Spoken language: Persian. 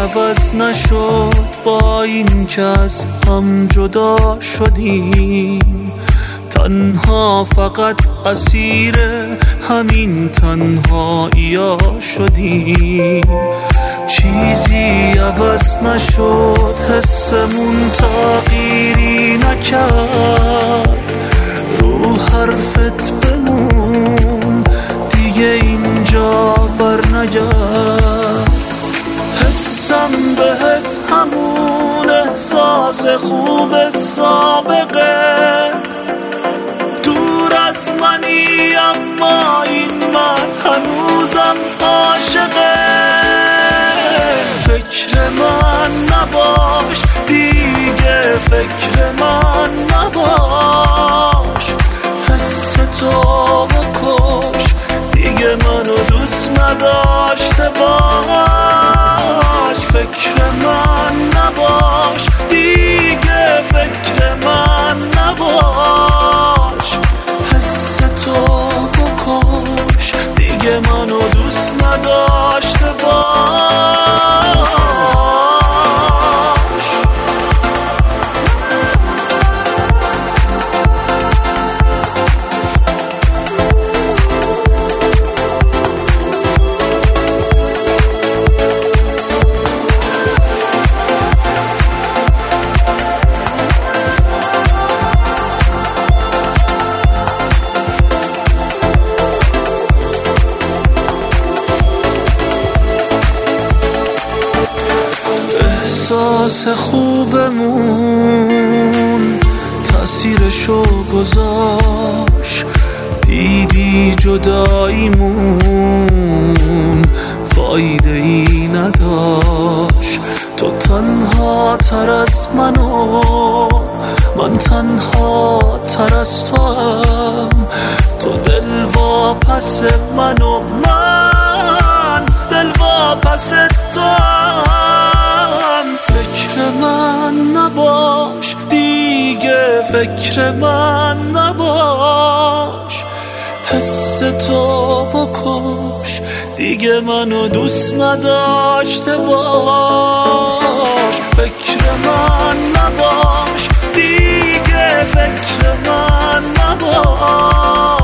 عوض نشد با این که از هم جدا شدیم. تنها فقط اسیر همین تنهایی‌ها شدیم. چیزی عوض نشد، حسمون تغییری نکرد. رو حرفت بمون، دیگه اینجا بر نگرد. حسم بهت همون احساس خوب سابقه. دور از منی اما این مرد هنوزم عاشقه. فکر من نباش دیگه، فکر من نباش. حس تو بکش، دیگه منو دوست نداشته باش. فکر من نباش دیگه، فکر من نباش. حس تو بکش، دیگه منو دوست نداشته باش. احساس خوبمون تأثیرشو گذاشت. دیدی جداییمون فایده ای نداشت. تو تنها تر از منو، من تنها تر از تو هم. تو دل واپس منو، من دل واپس تو هم. فکر من نباش دیگه، فکر من نباش. حس تو بکش، دیگه منو دوست نداشته باش. فکر من نباش دیگه، فکر من نباش.